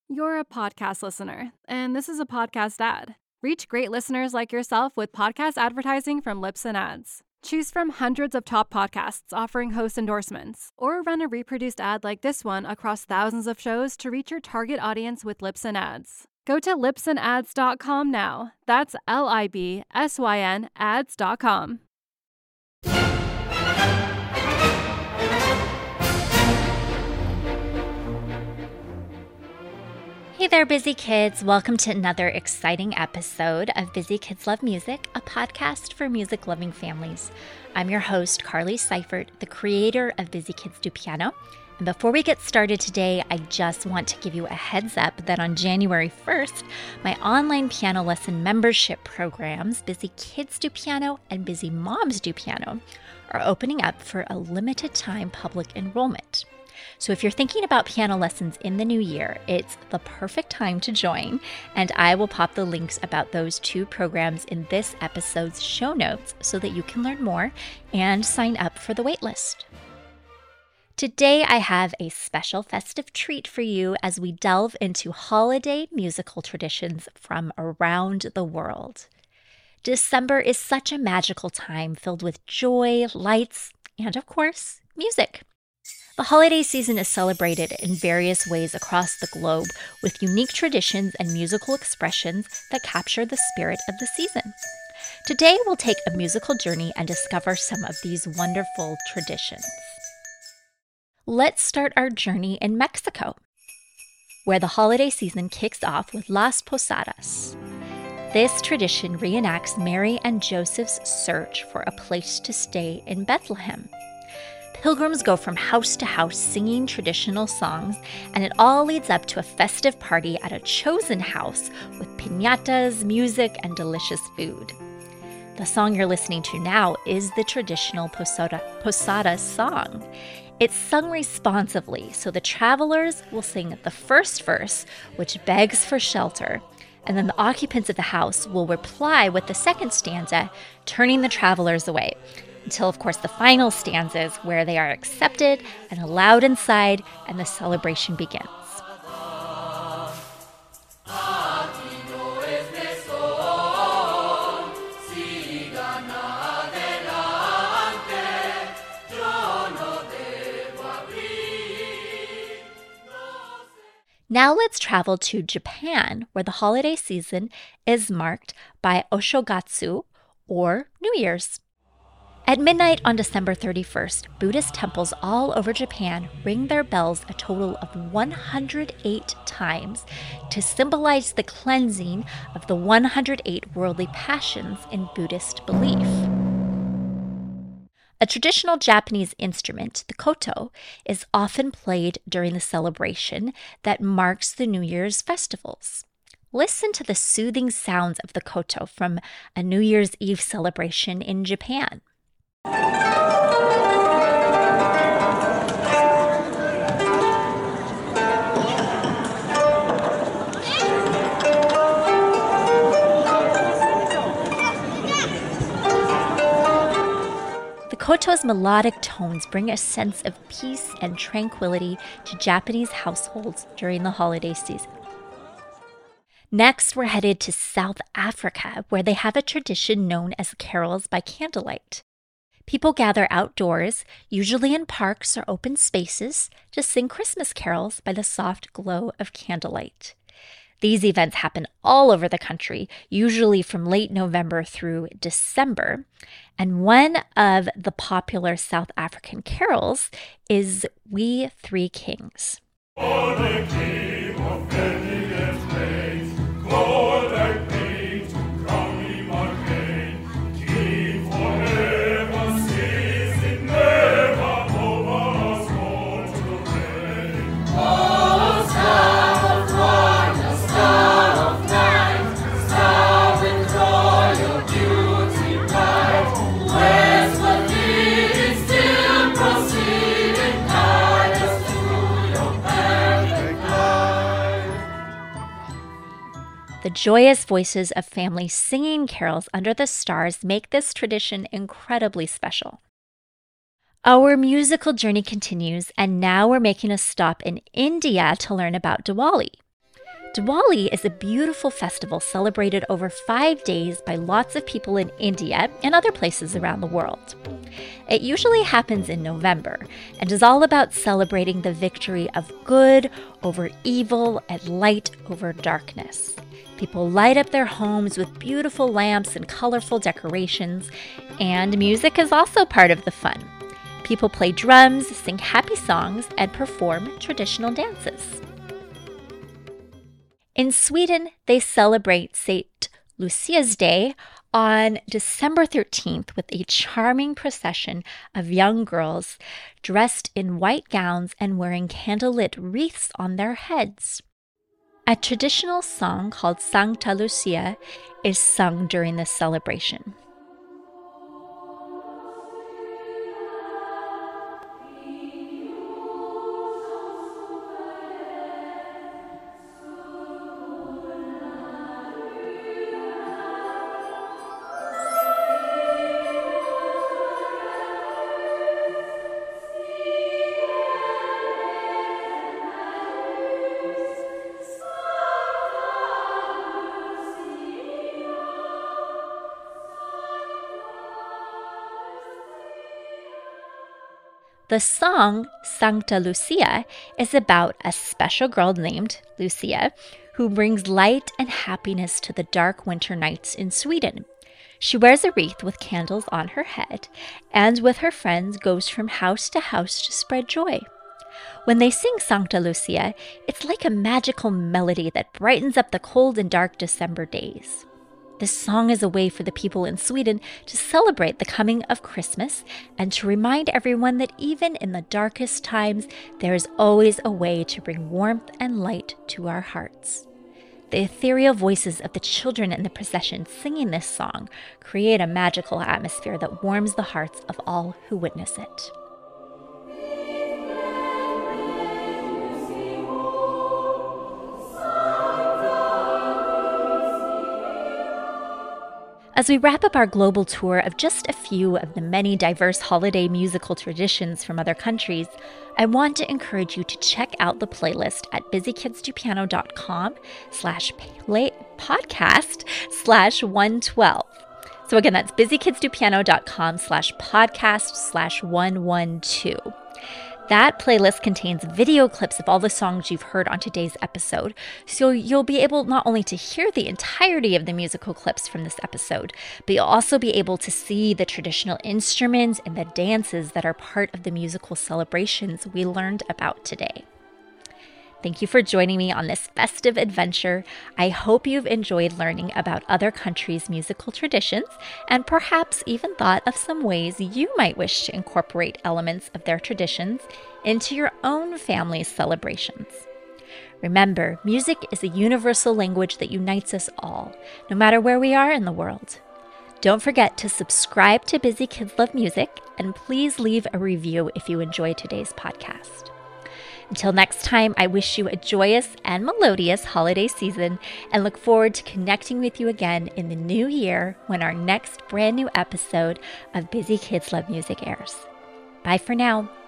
You're a podcast listener, and this is a podcast ad. Reach great listeners like yourself with podcast advertising from Libsyn Ads. Choose from hundreds of top podcasts offering host endorsements, or run a reproduced ad like this one across thousands of shows to reach your target audience with Libsyn Ads. Go to libsynads.com now. That's LIBSYN ads.com. Hey there, Busy Kids. Welcome to another exciting episode of Busy Kids Love Music, a podcast for music-loving families. I'm your host, Carly Seifert, the creator of Busy Kids Do Piano. And before we get started today, I just want to give you a heads up that on January 1st, my online piano lesson membership programs, Busy Kids Do Piano and Busy Moms Do Piano, are opening up for a limited time public enrollment. So if you're thinking about piano lessons in the new year, it's the perfect time to join, and I will pop the links about those two programs in this episode's show notes so that you can learn more and sign up for the waitlist. Today I have a special festive treat for you as we delve into holiday musical traditions from around the world. December is such a magical time filled with joy, lights, and of course, music. The holiday season is celebrated in various ways across the globe with unique traditions and musical expressions that capture the spirit of the season. Today, we'll take a musical journey and discover some of these wonderful traditions. Let's start our journey in Mexico, where the holiday season kicks off with Las Posadas. This tradition reenacts Mary and Joseph's search for a place to stay in Bethlehem. Pilgrims go from house to house singing traditional songs, and it all leads up to a festive party at a chosen house with piñatas, music, and delicious food. The song you're listening to now is the traditional Posada song. It's sung responsively, so the travelers will sing the first verse, which begs for shelter, and then the occupants of the house will reply with the second stanza, turning the travelers away. Until, of course, the final stanzas where they are accepted and allowed inside and the celebration begins. Now let's travel to Japan, where the holiday season is marked by Oshogatsu, or New Year's. At midnight on December 31st, Buddhist temples all over Japan ring their bells a total of 108 times to symbolize the cleansing of the 108 worldly passions in Buddhist belief. A traditional Japanese instrument, the koto, is often played during the celebration that marks the New Year's festivals. Listen to the soothing sounds of the koto from a New Year's Eve celebration in Japan. The koto's melodic tones bring a sense of peace and tranquility to Japanese households during the holiday season. Next, we're headed to South Africa, where they have a tradition known as carols by candlelight. People gather outdoors, usually in parks or open spaces, to sing Christmas carols by the soft glow of candlelight. These events happen all over the country, usually from late November through December. And one of the popular South African carols is We Three Kings. The joyous voices of families singing carols under the stars make this tradition incredibly special. Our musical journey continues, and now we're making a stop in India to learn about Diwali. Diwali is a beautiful festival celebrated over 5 days by lots of people in India and other places around the world. It usually happens in November and is all about celebrating the victory of good over evil and light over darkness. People light up their homes with beautiful lamps and colorful decorations, and music is also part of the fun. People play drums, sing happy songs, and perform traditional dances. In Sweden, they celebrate St. Lucia's Day on December 13th with a charming procession of young girls dressed in white gowns and wearing candlelit wreaths on their heads. A traditional song called Sankta Lucia is sung during this celebration. The song Sankta Lucia is about a special girl named Lucia who brings light and happiness to the dark winter nights in Sweden. She wears a wreath with candles on her head and with her friends goes from house to house to spread joy. When they sing Sankta Lucia, it's like a magical melody that brightens up the cold and dark December days. This song is a way for the people in Sweden to celebrate the coming of Christmas and to remind everyone that even in the darkest times, there is always a way to bring warmth and light to our hearts. The ethereal voices of the children in the procession singing this song create a magical atmosphere that warms the hearts of all who witness it. As we wrap up our global tour of just a few of the many diverse holiday musical traditions from other countries, I want to encourage you to check out the playlist at busykidstopiano.com/podcast/112. So again, that's busykidstopiano.com/podcast/112. That playlist contains video clips of all the songs you've heard on today's episode, so you'll be able not only to hear the entirety of the musical clips from this episode, but you'll also be able to see the traditional instruments and the dances that are part of the musical celebrations we learned about today. Thank you for joining me on this festive adventure. I hope you've enjoyed learning about other countries' musical traditions and perhaps even thought of some ways you might wish to incorporate elements of their traditions into your own family's celebrations. Remember, music is a universal language that unites us all, no matter where we are in the world. Don't forget to subscribe to Busy Kids Love Music, and please leave a review if you enjoyed today's podcast. Until next time, I wish you a joyous and melodious holiday season and look forward to connecting with you again in the new year when our next brand new episode of Busy Kids Love Music airs. Bye for now.